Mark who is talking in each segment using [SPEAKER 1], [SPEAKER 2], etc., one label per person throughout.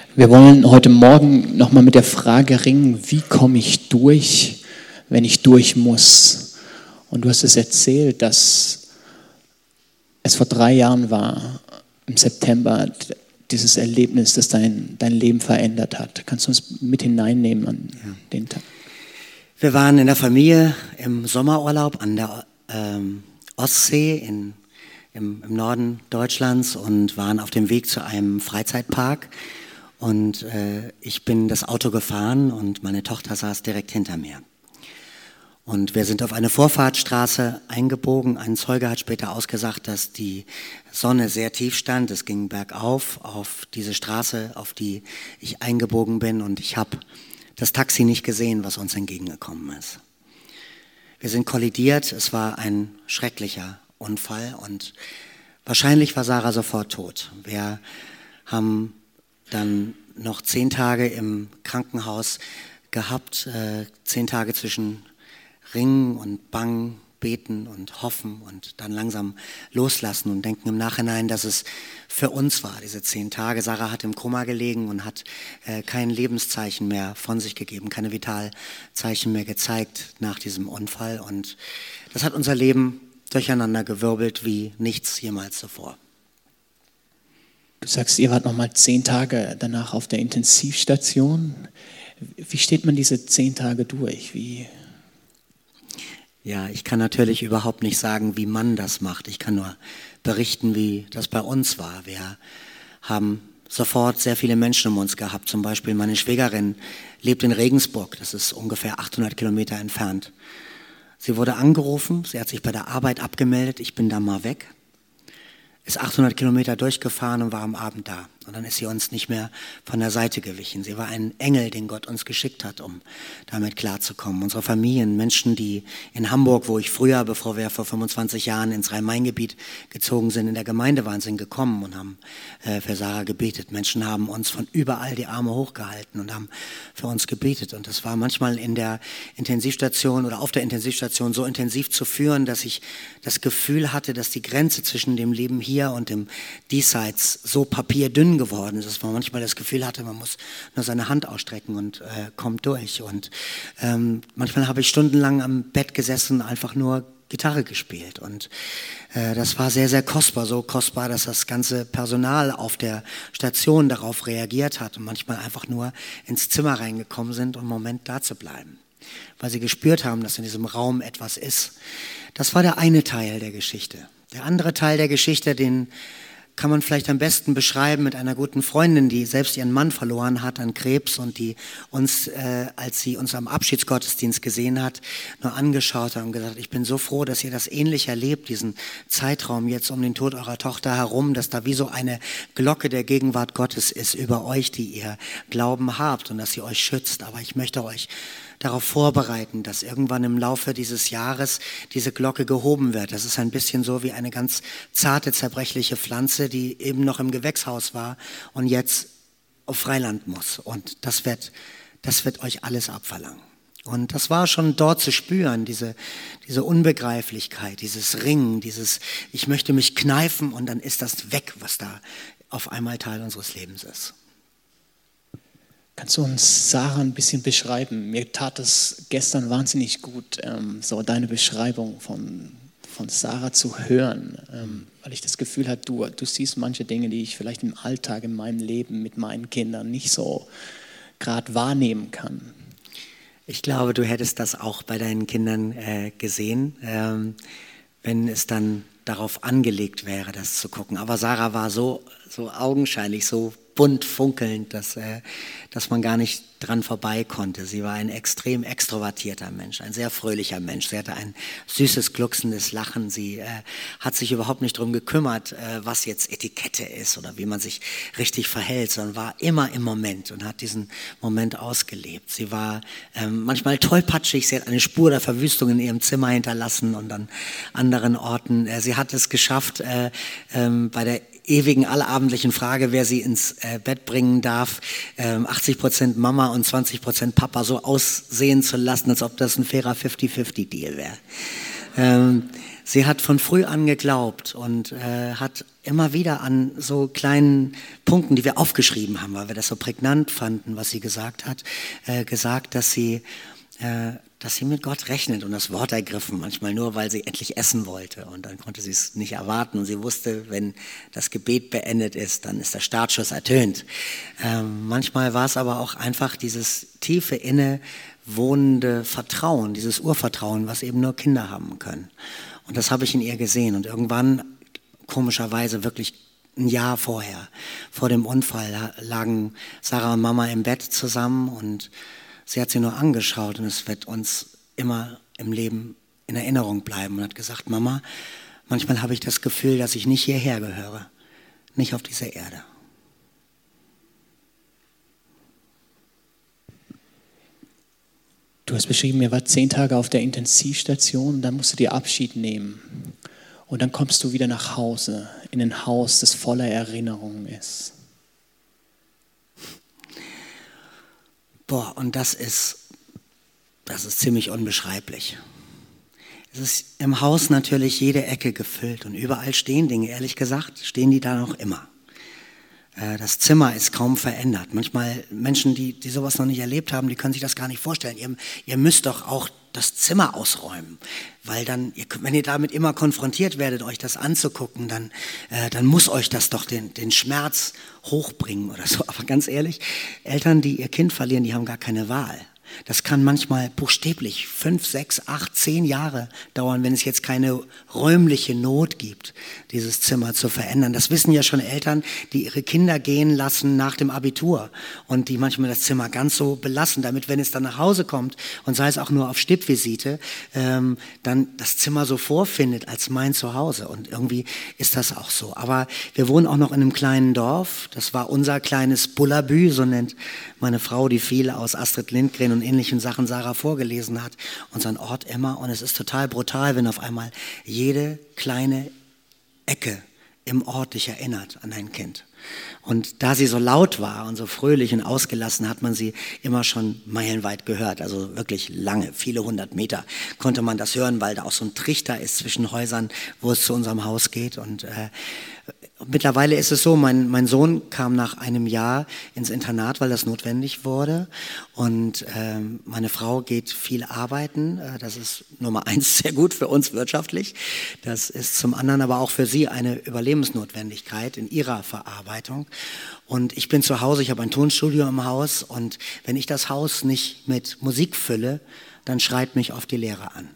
[SPEAKER 1] Wir wollen heute Morgen nochmal mit der Frage ringen, wie komme ich durch, wenn ich durch muss? Und du hast es erzählt, dass es vor 3 Jahren war, im September, dieses Erlebnis, das dein Leben verändert hat. Kannst du uns mit hineinnehmen an den Tag?
[SPEAKER 2] Wir waren in der Familie im Sommerurlaub an der Ostsee im Norden Deutschlands und waren auf dem Weg zu einem Freizeitpark. Und ich bin das Auto gefahren und meine Tochter saß direkt hinter mir. Und wir sind auf eine Vorfahrtsstraße eingebogen. Ein Zeuge hat später ausgesagt, dass die Sonne sehr tief stand. Es ging bergauf auf diese Straße, auf die ich eingebogen bin. Und ich habe das Taxi nicht gesehen, was uns entgegengekommen ist. Wir sind kollidiert. Es war ein schrecklicher Unfall. Und wahrscheinlich war Sarah sofort tot. Wir haben dann noch 10 Tage im Krankenhaus gehabt. 10 Tage zwischen Ringen und Bangen, beten und hoffen und dann langsam loslassen und denken im Nachhinein, dass es für uns war, diese 10 Tage. Sarah hat im Koma gelegen und hat kein Lebenszeichen mehr von sich gegeben, keine Vitalzeichen mehr gezeigt nach diesem Unfall. Und das hat unser Leben durcheinander gewirbelt wie nichts jemals zuvor.
[SPEAKER 1] Du sagst, ihr wart nochmal 10 Tage danach auf der Intensivstation. Wie steht man diese 10 Tage durch?
[SPEAKER 2] Ja, ich kann natürlich überhaupt nicht sagen, wie man das macht. Ich kann nur berichten, wie das bei uns war. Wir haben sofort sehr viele Menschen um uns gehabt. Zum Beispiel meine Schwägerin lebt in Regensburg. Das ist ungefähr 800 Kilometer entfernt. Sie wurde angerufen. Sie hat sich bei der Arbeit abgemeldet. Ich bin da mal weg. Ist 800 Kilometer durchgefahren und war am Abend da. Und dann ist sie uns nicht mehr von der Seite gewichen. Sie war ein Engel, den Gott uns geschickt hat, um damit klarzukommen. Unsere Familien, Menschen, die in Hamburg, wo ich früher, bevor wir vor 25 Jahren ins Rhein-Main-Gebiet gezogen sind, in der Gemeinde waren, sind gekommen und haben für Sarah gebetet. Menschen haben uns von überall die Arme hochgehalten und haben für uns gebetet. Und das war manchmal in der Intensivstation oder auf der Intensivstation so intensiv zu führen, dass ich das Gefühl hatte, dass die Grenze zwischen dem Leben hier und dem Diesseits so papierdünn geworden ist, dass man manchmal das Gefühl hatte, man muss nur seine Hand ausstrecken und kommt durch. Und manchmal habe ich stundenlang am Bett gesessen, einfach nur Gitarre gespielt. Und das war sehr, sehr kostbar, so kostbar, dass das ganze Personal auf der Station darauf reagiert hat und manchmal einfach nur ins Zimmer reingekommen sind, um einen Moment da zu bleiben, weil sie gespürt haben, dass in diesem Raum etwas ist. Das war der eine Teil der Geschichte. Der andere Teil der Geschichte, den kann man vielleicht am besten beschreiben mit einer guten Freundin, die selbst ihren Mann verloren hat an Krebs und die uns, als sie uns am Abschiedsgottesdienst gesehen hat, nur angeschaut hat und gesagt, ich bin so froh, dass ihr das ähnlich erlebt, diesen Zeitraum jetzt um den Tod eurer Tochter herum, dass da wie so eine Glocke der Gegenwart Gottes ist über euch, die ihr Glauben habt und dass sie euch schützt. Aber ich möchte euch darauf vorbereiten, dass irgendwann im Laufe dieses Jahres diese Glocke gehoben wird. Das ist ein bisschen so wie eine ganz zarte, zerbrechliche Pflanze, die eben noch im Gewächshaus war und jetzt auf Freiland muss. Und das wird euch alles abverlangen. Und das war schon dort zu spüren, diese Unbegreiflichkeit, dieses Ringen, dieses ich möchte mich kneifen und dann ist das weg, was da auf einmal Teil unseres Lebens ist.
[SPEAKER 1] Kannst du uns Sarah ein bisschen beschreiben? Mir tat es gestern wahnsinnig gut, so deine Beschreibung von Sarah zu hören, weil ich das Gefühl hatte, du siehst manche Dinge, die ich vielleicht im Alltag, in meinem Leben mit meinen Kindern nicht so gerade wahrnehmen kann.
[SPEAKER 2] Ich glaube, du hättest das auch bei deinen Kindern gesehen, wenn es dann darauf angelegt wäre, das zu gucken. Aber Sarah war so augenscheinlich, so bunt funkelnd, dass man gar nicht dran vorbei konnte. Sie war ein extrem extrovertierter Mensch, ein sehr fröhlicher Mensch. Sie hatte ein süßes, glucksendes Lachen. Sie hat sich überhaupt nicht darum gekümmert, was jetzt Etikette ist oder wie man sich richtig verhält, sondern war immer im Moment und hat diesen Moment ausgelebt. Sie war manchmal tollpatschig. Sie hat eine Spur der Verwüstung in ihrem Zimmer hinterlassen und an anderen Orten. Sie hat es geschafft, bei der ewigen allabendlichen Frage, wer sie ins Bett bringen darf, 80% Mama und 20% Papa so aussehen zu lassen, als ob das ein fairer 50-50-Deal wäre. sie hat von früh an geglaubt und hat immer wieder an so kleinen Punkten, die wir aufgeschrieben haben, weil wir das so prägnant fanden, was sie gesagt hat, gesagt, dass sie mit Gott rechnet und das Wort ergriffen, manchmal nur, weil sie endlich essen wollte und dann konnte sie es nicht erwarten und sie wusste, wenn das Gebet beendet ist, dann ist der Startschuss ertönt. Manchmal war es aber auch einfach dieses tiefe innewohnende Vertrauen, dieses Urvertrauen, was eben nur Kinder haben können. Und das habe ich in ihr gesehen und irgendwann, komischerweise wirklich ein Jahr vorher, vor dem Unfall, lagen Sarah und Mama im Bett zusammen und sie hat sie nur angeschaut und es wird uns immer im Leben in Erinnerung bleiben und hat gesagt, Mama, manchmal habe ich das Gefühl, dass ich nicht hierher gehöre, nicht auf diese Erde.
[SPEAKER 1] Du hast beschrieben, ihr wart 10 Tage auf der Intensivstation und dann musst du dir Abschied nehmen. Und dann kommst du wieder nach Hause, in ein Haus, das voller Erinnerungen ist.
[SPEAKER 2] Boah, und das ist ziemlich unbeschreiblich. Es ist im Haus natürlich jede Ecke gefüllt und überall stehen Dinge, ehrlich gesagt, stehen die da noch immer. Das Zimmer ist kaum verändert. Manchmal Menschen, die sowas noch nicht erlebt haben, die können sich das gar nicht vorstellen. Ihr müsst doch auch das Zimmer ausräumen, weil dann, wenn ihr damit immer konfrontiert werdet, euch das anzugucken, dann muss euch das doch den Schmerz hochbringen oder so. Aber ganz ehrlich, Eltern, die ihr Kind verlieren, die haben gar keine Wahl. Das kann manchmal buchstäblich 5, 6, 8, 10 Jahre dauern, wenn es jetzt keine räumliche Not gibt, dieses Zimmer zu verändern. Das wissen ja schon Eltern, die ihre Kinder gehen lassen nach dem Abitur und die manchmal das Zimmer ganz so belassen, damit, wenn es dann nach Hause kommt und sei es auch nur auf Stippvisite, dann das Zimmer so vorfindet als mein Zuhause. Und irgendwie ist das auch so. Aber wir wohnen auch noch in einem kleinen Dorf. Das war unser kleines Bullabü, so nennt meine Frau, die viel aus Astrid Lindgren und ähnlichen Sachen Sarah vorgelesen hat, unseren Ort immer. Und es ist total brutal, wenn auf einmal jede kleine Ecke im Ort dich erinnert an dein Kind. Und da sie so laut war und so fröhlich und ausgelassen, hat man sie immer schon meilenweit gehört. Also wirklich lange, viele 100 Meter konnte man das hören, weil da auch so ein Trichter ist zwischen Häusern, wo es zu unserem Haus geht. Und mittlerweile ist es so, mein Sohn kam nach einem Jahr ins Internat, weil das notwendig wurde. Und meine Frau geht viel arbeiten. Das ist Nummer 1 sehr gut für uns wirtschaftlich. Das ist zum anderen aber auch für sie eine Überlebensnotwendigkeit in ihrer Verarbeitung. Und ich bin zu Hause, ich habe ein Tonstudio im Haus. Und wenn ich das Haus nicht mit Musik fülle, dann schreit mich oft die Leere an.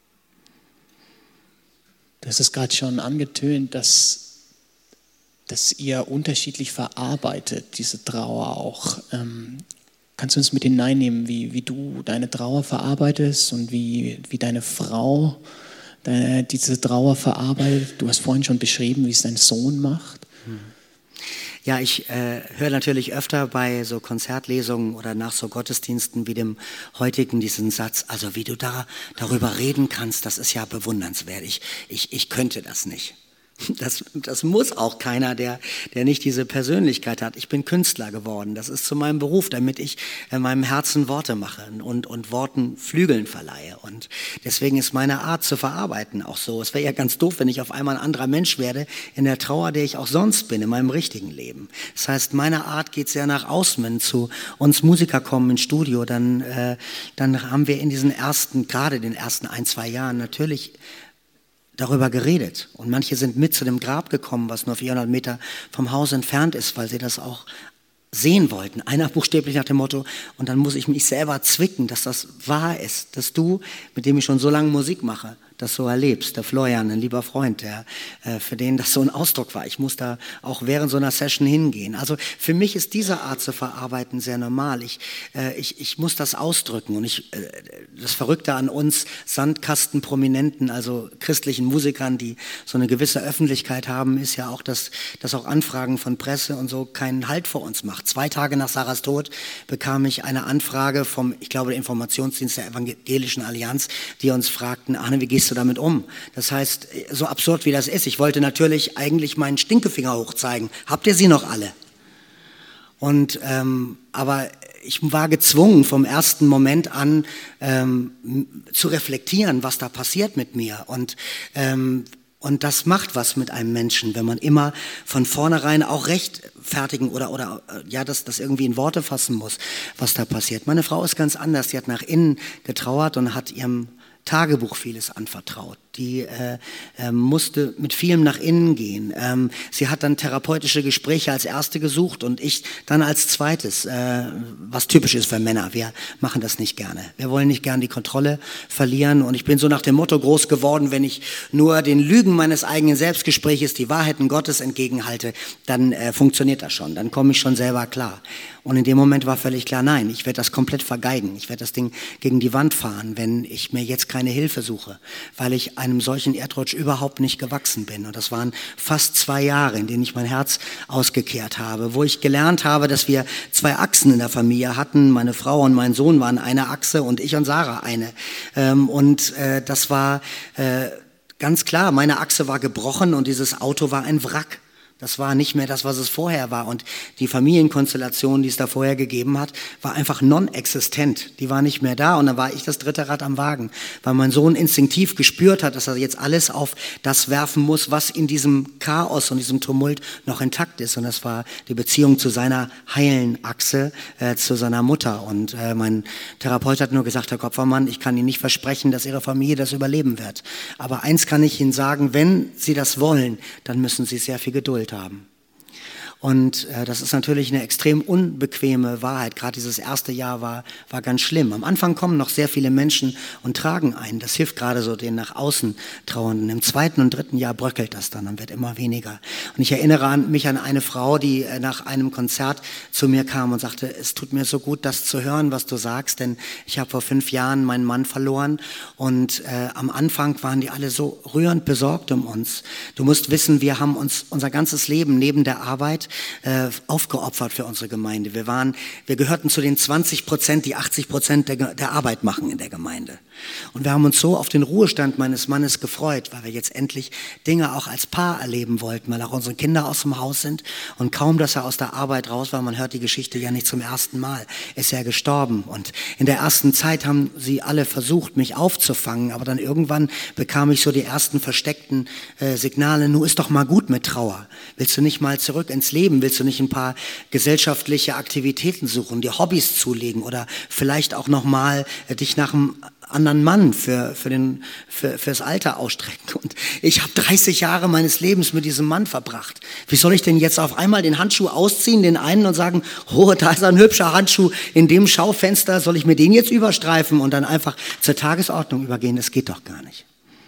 [SPEAKER 1] Das ist gerade schon angetönt, dass ihr unterschiedlich verarbeitet, diese Trauer auch. Kannst du uns mit hineinnehmen, wie du deine Trauer verarbeitest und wie deine Frau diese Trauer verarbeitet? Du hast vorhin schon beschrieben, wie es dein Sohn macht.
[SPEAKER 2] Ja, ich höre natürlich öfter bei so Konzertlesungen oder nach so Gottesdiensten wie dem heutigen diesen Satz, also wie du darüber reden kannst, das ist ja bewundernswert. Ich könnte das nicht. Das muss auch keiner, der nicht diese Persönlichkeit hat. Ich bin Künstler geworden. Das ist zu meinem Beruf, damit ich meinem Herzen Worte mache und Worten Flügeln verleihe. Und deswegen ist meine Art zu verarbeiten auch so. Es wäre ja ganz doof, wenn ich auf einmal ein anderer Mensch werde in der Trauer, der ich auch sonst bin, in meinem richtigen Leben. Das heißt, meine Art geht sehr nach außen. Wenn zu uns Musiker kommen ins Studio, dann haben wir in gerade den ersten 1, 2 Jahren natürlich darüber geredet. Und manche sind mit zu dem Grab gekommen, was nur 400 Meter vom Haus entfernt ist, weil sie das auch sehen wollten. Einer buchstäblich nach dem Motto, und dann muss ich mich selber zwicken, dass das wahr ist, dass du, mit dem ich schon so lange Musik mache, das so erlebst. Der Florian, ein lieber Freund, für den das so ein Ausdruck war. Ich muss da auch während so einer Session hingehen. Also für mich ist diese Art zu verarbeiten sehr normal. Ich muss das ausdrücken. Und das Verrückte an uns Sandkastenprominenten, also christlichen Musikern, die so eine gewisse Öffentlichkeit haben, ist ja auch, dass auch Anfragen von Presse und so keinen Halt vor uns macht. 2 Tage nach Sarahs Tod bekam ich eine Anfrage vom, ich glaube, der Informationsdienst der Evangelischen Allianz, die uns fragten, Arne, wie gehst du damit um? Das heißt, so absurd wie das ist, ich wollte natürlich eigentlich meinen Stinkefinger hochzeigen. Habt ihr sie noch alle? Und aber ich war gezwungen, vom ersten Moment an zu reflektieren, was da passiert mit mir. Und das macht was mit einem Menschen, wenn man immer von vornherein auch rechtfertigen oder das irgendwie in Worte fassen muss, was da passiert. Meine Frau ist ganz anders. Sie hat nach innen getrauert und hat ihrem Tagebuch vieles anvertraut. Die musste mit vielem nach innen gehen. Sie hat dann therapeutische Gespräche als erste gesucht und ich dann als zweites, was typisch ist für Männer. Wir machen das nicht gerne. Wir wollen nicht gern die Kontrolle verlieren und ich bin so nach dem Motto groß geworden, wenn ich nur den Lügen meines eigenen Selbstgespräches die Wahrheiten Gottes entgegenhalte, dann funktioniert das schon. Dann komme ich schon selber klar. Und in dem Moment war völlig klar, nein, ich werde das komplett vergeigen. Ich werde das Ding gegen die Wand fahren, wenn ich mir jetzt keine Hilfe suche, weil ich einem solchen Erdrutsch überhaupt nicht gewachsen bin. Und das waren fast 2 Jahre, in denen ich mein Herz ausgekehrt habe, wo ich gelernt habe, dass wir 2 Achsen in der Familie hatten. Meine Frau und mein Sohn waren eine Achse und ich und Sarah eine. Das war ganz klar, meine Achse war gebrochen und dieses Auto war ein Wrack. Das war nicht mehr das, was es vorher war. Und die Familienkonstellation, die es da vorher gegeben hat, war einfach non-existent. Die war nicht mehr da und dann war ich das 3. Rad am Wagen, weil mein Sohn instinktiv gespürt hat, dass er jetzt alles auf das werfen muss, was in diesem Chaos und diesem Tumult noch intakt ist. Und das war die Beziehung zu seiner heilen Achse, zu seiner Mutter. Und mein Therapeut hat nur gesagt, Herr Kopfermann, ich kann Ihnen nicht versprechen, dass Ihre Familie das überleben wird. Aber eins kann ich Ihnen sagen, wenn Sie das wollen, dann müssen Sie sehr viel Geduld haben. Und das ist natürlich eine extrem unbequeme Wahrheit. Gerade dieses erste Jahr war ganz schlimm. Am Anfang kommen noch sehr viele Menschen und tragen ein. Das hilft gerade so den nach außen Trauernden. Im 2. und 3. Jahr bröckelt das dann wird immer weniger. Und ich erinnere mich an eine Frau, die nach einem Konzert zu mir kam und sagte, es tut mir so gut, das zu hören, was du sagst, denn ich habe vor 5 Jahren meinen Mann verloren und am Anfang waren die alle so rührend besorgt um uns. Du musst wissen, wir haben uns unser ganzes Leben neben der Arbeit aufgeopfert für unsere Gemeinde. Wir gehörten zu den 20%, die 80% der Arbeit machen in der Gemeinde. Und wir haben uns so auf den Ruhestand meines Mannes gefreut, weil wir jetzt endlich Dinge auch als Paar erleben wollten, weil auch unsere Kinder aus dem Haus sind und kaum, dass er aus der Arbeit raus war, man hört die Geschichte ja nicht zum ersten Mal, ist er gestorben. Und in der ersten Zeit haben sie alle versucht, mich aufzufangen, aber dann irgendwann bekam ich so die ersten versteckten Signale, nun ist doch mal gut mit Trauer. Willst du nicht mal zurück ins Leben? Willst du nicht ein paar gesellschaftliche Aktivitäten suchen, dir Hobbys zulegen oder vielleicht auch nochmal dich nach einem anderen Mann fürs Alter ausstrecken? Und ich habe 30 Jahre meines Lebens mit diesem Mann verbracht. Wie soll ich denn jetzt auf einmal den Handschuh ausziehen, den einen, und sagen, oh, da ist ein hübscher Handschuh in dem Schaufenster, soll ich mir den jetzt überstreifen und dann einfach zur Tagesordnung übergehen? Das geht doch gar nicht.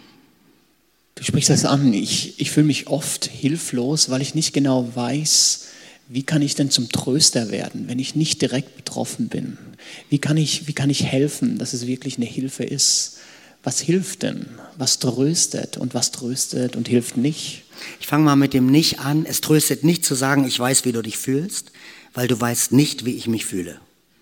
[SPEAKER 1] Du sprichst das an. Ich fühle mich oft hilflos, weil ich nicht genau weiß, wie kann ich denn zum Tröster werden, wenn ich nicht direkt betroffen bin? Wie kann ich helfen, dass es wirklich eine Hilfe ist? Was hilft denn? Was tröstet und hilft nicht?
[SPEAKER 2] Ich fange mal mit dem Nicht an. Es tröstet nicht zu sagen, ich weiß, wie du dich fühlst, weil du weißt nicht, wie ich mich fühle.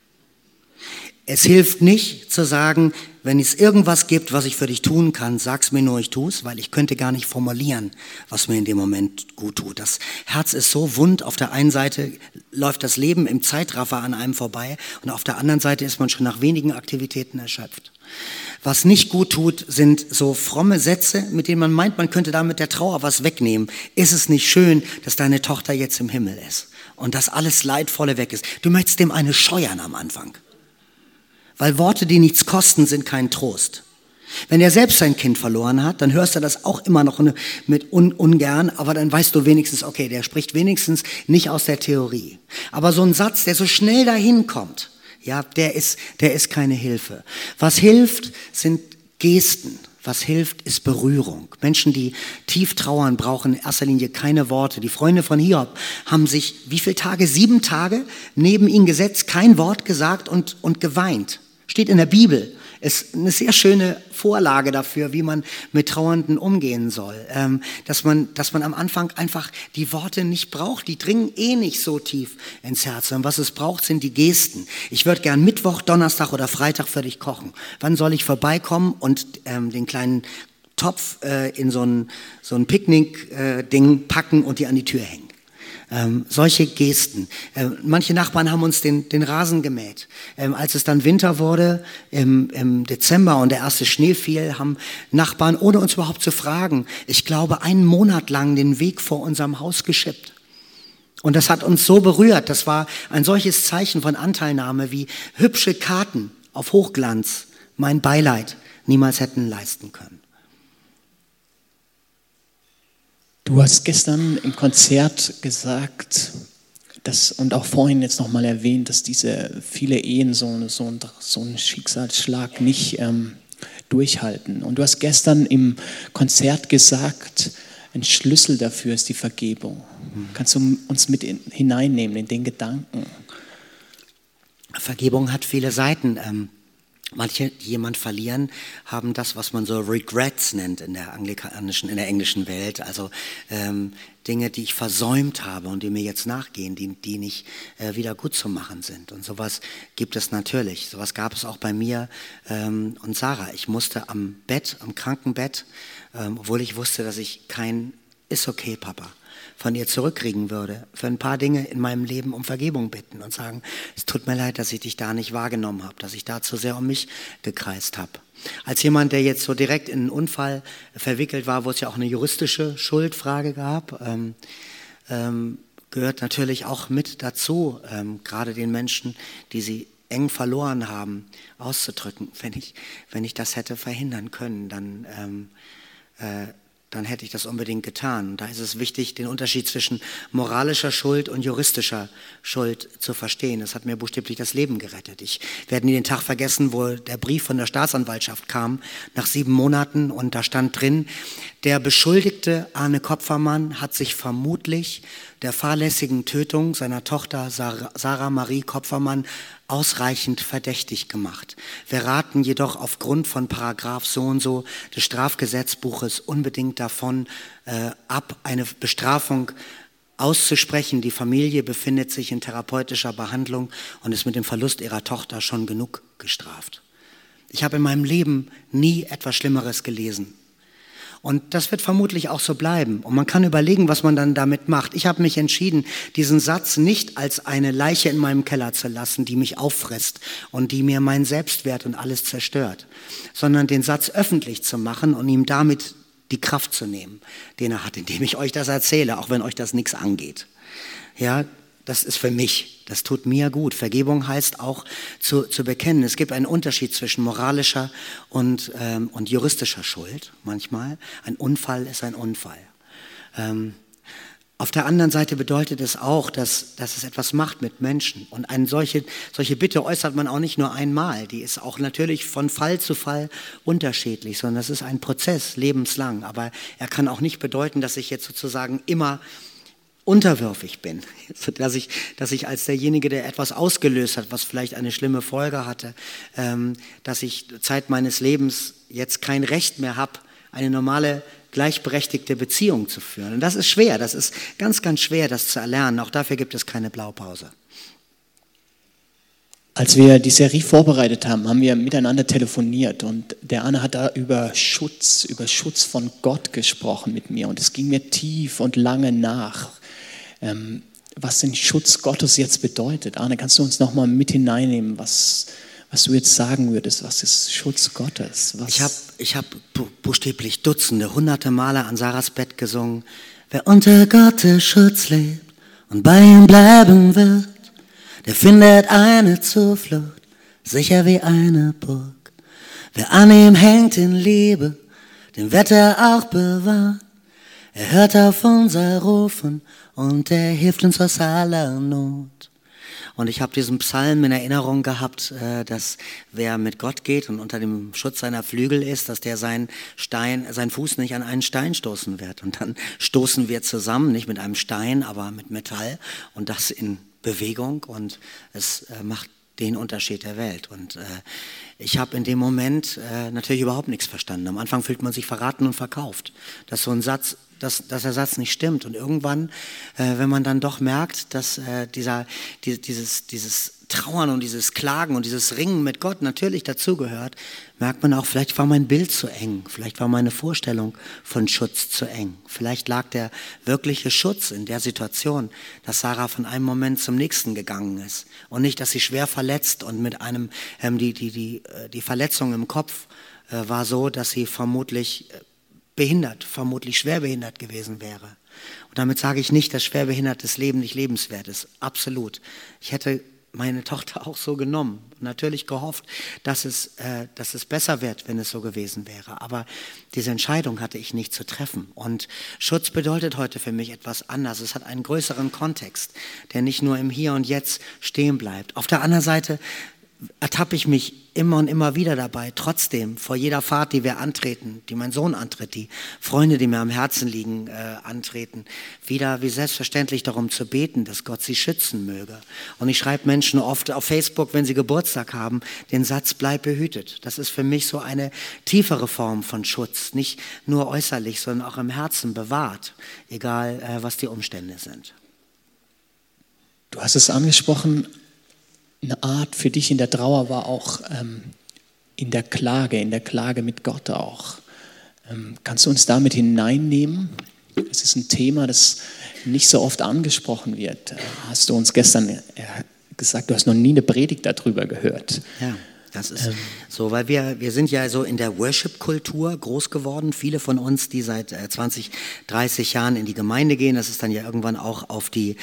[SPEAKER 2] Es hilft nicht zu sagen, wenn es irgendwas gibt, was ich für dich tun kann, sag's mir nur, ich tu's, weil ich könnte gar nicht formulieren, was mir in dem Moment gut tut. Das Herz ist so wund, auf der einen Seite läuft das Leben im Zeitraffer an einem vorbei und auf der anderen Seite ist man schon nach wenigen Aktivitäten erschöpft. Was nicht gut tut, sind so fromme Sätze, mit denen man meint, man könnte damit der Trauer was wegnehmen. Ist es nicht schön, dass deine Tochter jetzt im Himmel ist und dass alles Leidvolle weg ist? Du möchtest dem eine scheuern am Anfang. Weil Worte, die nichts kosten, sind kein Trost. Wenn er selbst sein Kind verloren hat, dann hörst du das auch immer noch mit ungern, aber dann weißt du wenigstens, okay, der spricht wenigstens nicht aus der Theorie. Aber so ein Satz, der so schnell dahin kommt, ja, der ist keine Hilfe. Was hilft, sind Gesten. Was hilft, ist Berührung. Menschen, die tief trauern, brauchen in erster Linie keine Worte. Die Freunde von Hiob haben sich, wie viele Tage? 7 Tage neben ihn gesetzt, kein Wort gesagt und geweint. Steht in der Bibel. Ist eine sehr schöne Vorlage dafür, wie man mit Trauernden umgehen soll. Dass man am Anfang einfach die Worte nicht braucht. Die dringen nicht so tief ins Herz. Und was es braucht, sind die Gesten. Ich würde gern Mittwoch, Donnerstag oder Freitag für dich kochen. Wann soll ich vorbeikommen und den kleinen Topf in so ein Picknick-Ding packen und die an die Tür hängen? Solche Gesten. Manche Nachbarn haben uns den Rasen gemäht. Als es dann Winter wurde, im Dezember und der erste Schnee fiel, haben Nachbarn, ohne uns überhaupt zu fragen, ich glaube, einen Monat lang den Weg vor unserem Haus geschippt. Und das hat uns so berührt. Das war ein solches Zeichen von Anteilnahme, wie hübsche Karten auf Hochglanz mein Beileid niemals hätten leisten können.
[SPEAKER 1] Du hast gestern im Konzert gesagt, und auch vorhin jetzt nochmal erwähnt, dass diese viele Ehen so einen Schicksalsschlag nicht durchhalten. Und du hast gestern im Konzert gesagt, ein Schlüssel dafür ist die Vergebung. Kannst du uns mit hineinnehmen in den Gedanken?
[SPEAKER 2] Vergebung hat viele Seiten. Manche, die jemand verlieren, haben das, was man so Regrets nennt in der englischen Welt. Also Dinge, die ich versäumt habe und die mir jetzt nachgehen, die nicht wieder gut zu machen sind. Und sowas gibt es natürlich. Sowas gab es auch bei mir und Sarah. Ich musste am Krankenbett, obwohl ich wusste, dass ich kein "Ist okay, Papa" von ihr zurückkriegen würde, für ein paar Dinge in meinem Leben um Vergebung bitten und sagen, es tut mir leid, dass ich dich da nicht wahrgenommen habe, dass ich da zu sehr um mich gekreist habe. Als jemand, der jetzt so direkt in einen Unfall verwickelt war, wo es ja auch eine juristische Schuldfrage gab, gehört natürlich auch mit dazu, gerade den Menschen, die sie eng verloren haben, auszudrücken. Wenn ich das hätte verhindern können, dann hätte ich das unbedingt getan. Und da ist es wichtig, den Unterschied zwischen moralischer Schuld und juristischer Schuld zu verstehen. Das hat mir buchstäblich das Leben gerettet. Ich werde nie den Tag vergessen, wo der Brief von der Staatsanwaltschaft kam, nach 7 Monaten, und da stand drin, der Beschuldigte Arne Kopfermann hat sich vermutlich der fahrlässigen Tötung seiner Tochter Sarah Marie Kopfermann ausreichend verdächtig gemacht. Wir raten jedoch aufgrund von Paragraph so und so des Strafgesetzbuches unbedingt davon ab, eine Bestrafung auszusprechen. Die Familie befindet sich in therapeutischer Behandlung und ist mit dem Verlust ihrer Tochter schon genug gestraft. Ich habe in meinem Leben nie etwas Schlimmeres gelesen. Und das wird vermutlich auch so bleiben. Und man kann überlegen, was man dann damit macht. Ich habe mich entschieden, diesen Satz nicht als eine Leiche in meinem Keller zu lassen, die mich auffrisst und die mir meinen Selbstwert und alles zerstört, sondern den Satz öffentlich zu machen und ihm damit die Kraft zu nehmen, den er hat, indem ich euch das erzähle, auch wenn euch das nichts angeht. Ja, das ist für mich, das tut mir gut. Vergebung heißt auch zu bekennen. Es gibt einen Unterschied zwischen moralischer und juristischer Schuld manchmal. Ein Unfall ist ein Unfall. Auf der anderen Seite bedeutet es auch, dass es etwas macht mit Menschen. Und eine solche Bitte äußert man auch nicht nur einmal. Die ist auch natürlich von Fall zu Fall unterschiedlich, sondern das ist ein Prozess, lebenslang. Aber er kann auch nicht bedeuten, dass ich jetzt sozusagen immer unterwürfig bin, dass ich als derjenige, der etwas ausgelöst hat, was vielleicht eine schlimme Folge hatte, dass ich Zeit meines Lebens jetzt kein Recht mehr habe, eine normale, gleichberechtigte Beziehung zu führen. Und das ist schwer, das ist ganz, ganz schwer, das zu erlernen. Auch dafür gibt es keine Blaupause.
[SPEAKER 1] Als wir die Serie vorbereitet haben, haben wir miteinander telefoniert und der Arne hat da über Schutz von Gott gesprochen mit mir und es ging mir tief und lange nach, was den Schutz Gottes jetzt bedeutet. Arne, kannst du uns nochmal mit hineinnehmen, was du jetzt sagen würdest, was ist Schutz Gottes?
[SPEAKER 2] Ich hab buchstäblich Dutzende, hunderte Male an Sarahs Bett gesungen. Wer unter Gottes Schutz lebt und bei ihm bleiben wird, der findet eine Zuflucht, sicher wie eine Burg. Wer an ihm hängt in Liebe, den wird er auch bewahren. Er hört auf unser Rufen und er hilft uns aus aller Not. Und ich habe diesen Psalm in Erinnerung gehabt, dass wer mit Gott geht und unter dem Schutz seiner Flügel ist, dass der seinen Fuß nicht an einen Stein stoßen wird. Und dann stoßen wir zusammen, nicht mit einem Stein, aber mit Metall und das in Bewegung und es macht den Unterschied der Welt. Und ich habe in dem Moment natürlich überhaupt nichts verstanden. Am Anfang fühlt man sich verraten und verkauft. Das ist so ein Satz, dass der Satz nicht stimmt. Und irgendwann, wenn man dann doch merkt, dass dieses Trauern und dieses Klagen und dieses Ringen mit Gott natürlich dazugehört, merkt man auch, vielleicht war mein Bild zu eng, vielleicht war meine Vorstellung von Schutz zu eng. Vielleicht lag der wirkliche Schutz in der Situation, dass Sarah von einem Moment zum nächsten gegangen ist und nicht, dass sie schwer verletzt und mit einem, die Verletzung im Kopf war so, dass sie vermutlich schwerbehindert gewesen wäre. Und damit sage ich nicht, dass schwerbehindertes Leben nicht lebenswert ist. Absolut. Ich hätte meine Tochter auch so genommen. Natürlich gehofft, dass es besser wird, wenn es so gewesen wäre. Aber diese Entscheidung hatte ich nicht zu treffen. Und Schutz bedeutet heute für mich etwas anderes. Es hat einen größeren Kontext, der nicht nur im Hier und Jetzt stehen bleibt. Auf der anderen Seite ertappe ich mich immer und immer wieder dabei, trotzdem vor jeder Fahrt, die wir antreten, die mein Sohn antritt, die Freunde, die mir am Herzen liegen, antreten, wieder wie selbstverständlich darum zu beten, dass Gott sie schützen möge. Und ich schreibe Menschen oft auf Facebook, wenn sie Geburtstag haben, den Satz, bleib behütet. Das ist für mich so eine tiefere Form von Schutz, nicht nur äußerlich, sondern auch im Herzen bewahrt, egal was die Umstände sind.
[SPEAKER 1] Du hast es angesprochen, eine Art für dich in der Trauer war auch in der Klage mit Gott auch. Kannst du uns damit hineinnehmen? Es ist ein Thema, das nicht so oft angesprochen wird. Hast du uns gestern gesagt, du hast noch nie eine Predigt darüber gehört.
[SPEAKER 2] Ja, das ist so, weil wir sind ja so in der Worship-Kultur groß geworden. Viele von uns, die seit 20, 30 Jahren in die Gemeinde gehen, das ist dann ja irgendwann auch auf die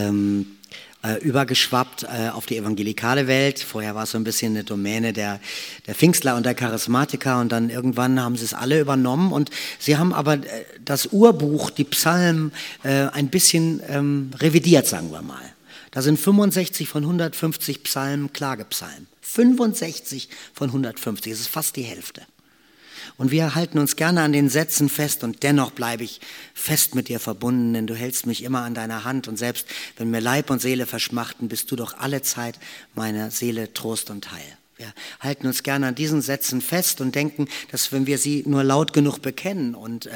[SPEAKER 2] übergeschwappt auf die evangelikale Welt. Vorher war es so ein bisschen eine Domäne der Pfingstler und der Charismatiker und dann irgendwann haben sie es alle übernommen und sie haben aber das Urbuch, die Psalmen, ein bisschen revidiert, sagen wir mal. Da sind 65 von 150 Psalmen Klagepsalmen. 65 von 150, das ist fast die Hälfte. Und wir halten uns gerne an den Sätzen fest und dennoch bleibe ich fest mit dir verbunden, denn du hältst mich immer an deiner Hand und selbst wenn mir Leib und Seele verschmachten, bist du doch alle Zeit meiner Seele Trost und Heil. Wir halten uns gerne an diesen Sätzen fest und denken, dass wenn wir sie nur laut genug bekennen und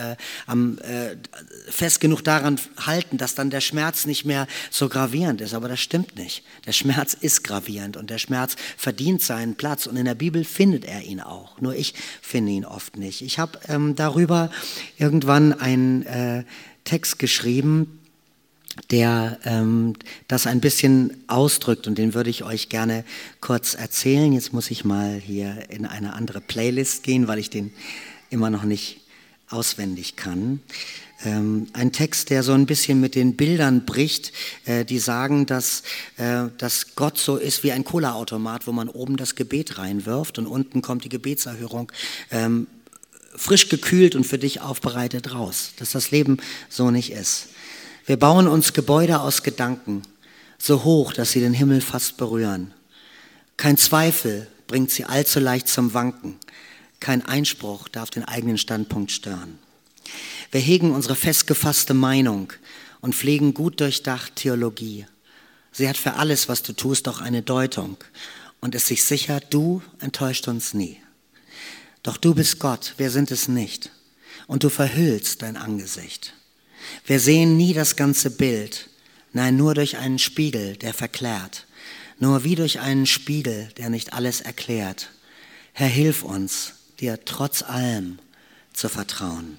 [SPEAKER 2] fest genug daran halten, dass dann der Schmerz nicht mehr so gravierend ist. Aber das stimmt nicht. Der Schmerz ist gravierend und der Schmerz verdient seinen Platz und in der Bibel findet er ihn auch. Nur ich finde ihn oft nicht. Ich habe darüber irgendwann einen Text geschrieben, der das ein bisschen ausdrückt und den würde ich euch gerne kurz erzählen. Jetzt muss ich mal hier in eine andere Playlist gehen, weil ich den immer noch nicht auswendig kann. Ein Text, der so ein bisschen mit den Bildern bricht, die sagen, dass Gott so ist wie ein Cola-Automat, wo man oben das Gebet reinwirft und unten kommt die Gebetserhörung frisch gekühlt und für dich aufbereitet raus. Dass das Leben so nicht ist. Wir bauen uns Gebäude aus Gedanken, so hoch, dass sie den Himmel fast berühren. Kein Zweifel bringt sie allzu leicht zum Wanken. Kein Einspruch darf den eigenen Standpunkt stören. Wir hegen unsere festgefasste Meinung und pflegen gut durchdacht Theologie. Sie hat für alles, was du tust, auch eine Deutung und ist sich sicher, du enttäuscht uns nie. Doch du bist Gott, wir sind es nicht. Und du verhüllst dein Angesicht. Wir sehen nie das ganze Bild, nein, nur durch einen Spiegel, der verklärt. Nur wie durch einen Spiegel, der nicht alles erklärt. Herr, hilf uns, dir trotz allem zu vertrauen.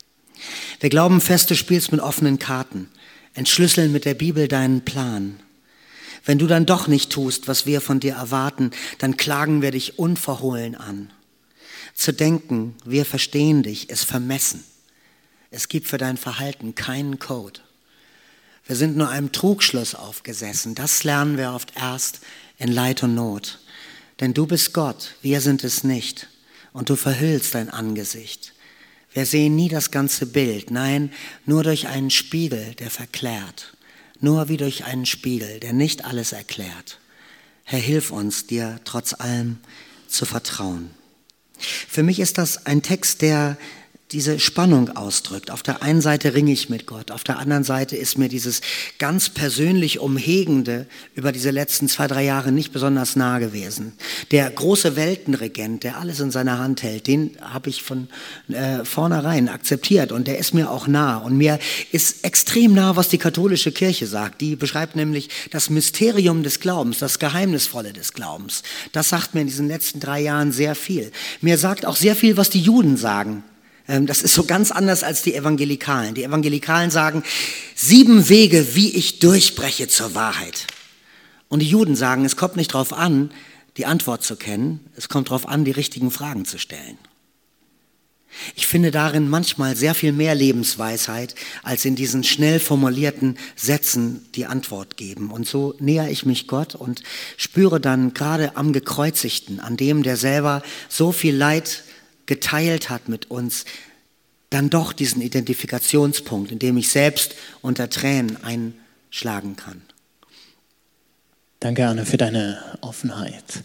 [SPEAKER 2] Wir glauben fest, du spielst mit offenen Karten, entschlüsseln mit der Bibel deinen Plan. Wenn du dann doch nicht tust, was wir von dir erwarten, dann klagen wir dich unverhohlen an. Zu denken, wir verstehen dich, ist vermessen. Es gibt für dein Verhalten keinen Code. Wir sind nur einem Trugschluss aufgesessen. Das lernen wir oft erst in Leid und Not. Denn du bist Gott, wir sind es nicht. Und du verhüllst dein Angesicht. Wir sehen nie das ganze Bild. Nein, nur durch einen Spiegel, der verklärt. Nur wie durch einen Spiegel, der nicht alles erklärt. Herr, hilf uns, dir trotz allem zu vertrauen. Für mich ist das ein Text, der diese Spannung ausdrückt. Auf der einen Seite ringe ich mit Gott, auf der anderen Seite ist mir dieses ganz persönlich Umhegende über diese letzten 2-3 Jahre nicht besonders nah gewesen. Der große Weltenregent, der alles in seiner Hand hält, den habe ich von vornherein akzeptiert und der ist mir auch nah. Und mir ist extrem nah, was die katholische Kirche sagt. Die beschreibt nämlich das Mysterium des Glaubens, das Geheimnisvolle des Glaubens. Das sagt mir in diesen letzten 3 Jahren sehr viel. Mir sagt auch sehr viel, was die Juden sagen. Das ist so ganz anders als die Evangelikalen. Die Evangelikalen sagen, 7 Wege, wie ich durchbreche zur Wahrheit. Und die Juden sagen, es kommt nicht darauf an, die Antwort zu kennen, es kommt darauf an, die richtigen Fragen zu stellen. Ich finde darin manchmal sehr viel mehr Lebensweisheit, als in diesen schnell formulierten Sätzen die Antwort geben. Und so näher ich mich Gott und spüre dann gerade am Gekreuzigten, an dem, der selber so viel Leid geteilt hat mit uns, dann doch diesen Identifikationspunkt, in dem ich selbst unter Tränen einschlagen kann.
[SPEAKER 1] Danke, Anne, für deine Offenheit.